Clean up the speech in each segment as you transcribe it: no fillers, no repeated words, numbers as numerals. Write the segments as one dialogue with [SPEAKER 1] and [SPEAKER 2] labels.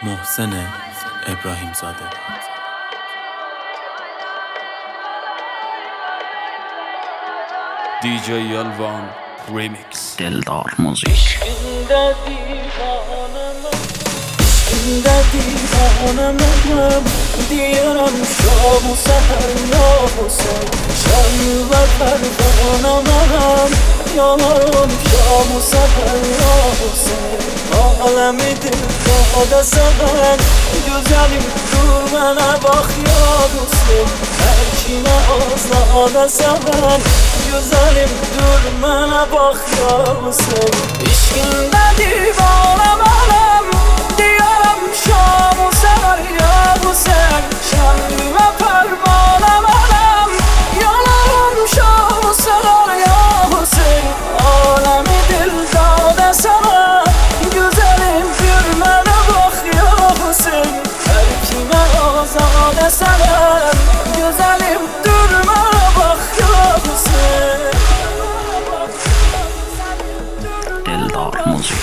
[SPEAKER 1] محسن ابراهیم زاده.
[SPEAKER 2] دیجی آلوان ریمیکس.
[SPEAKER 3] دلدار موزیک.
[SPEAKER 4] این دیوانه منم، دیارم شام و سحر یا حسین. شم و پروانه منم، یارم شام و سحر یا حسین. عالمی دل داده سبن جزنیم دور من باخ یا حسین. هرچی آزاده سبن جزنیم دور من باخ یا حسین. عشقین دیوانه منم، دیارم شام و سحر یا حسین. شم و پروانه منم، یارم شام و سحر یا حسین. عالمی دل داده سبن جزنیم دور من باخ یا حسین. هرکی آزاده سبن جزنیم دور من باخ یا حسین.
[SPEAKER 3] دلدار موزیک.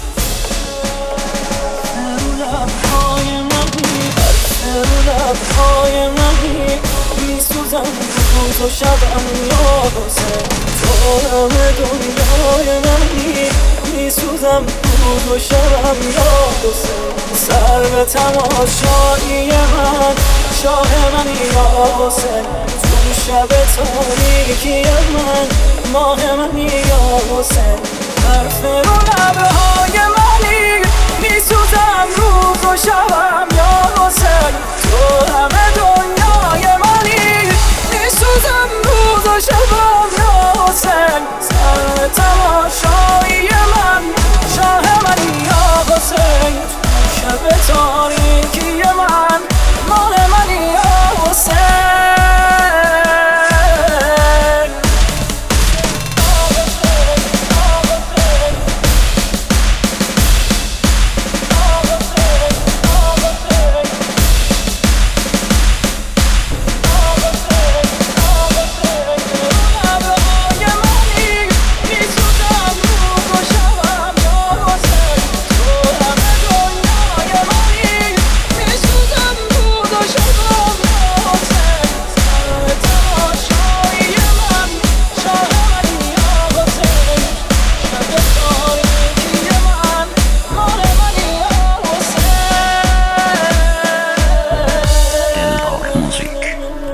[SPEAKER 4] لبهای منی میسوزم روز و شبم یا حسین. تو همه دنیای منی میسوزم روز و شبم یا حسین. سر به تماشایی من شاه منی یا حسین. تو شب تاریکی من ماه منی یا حسین. حرف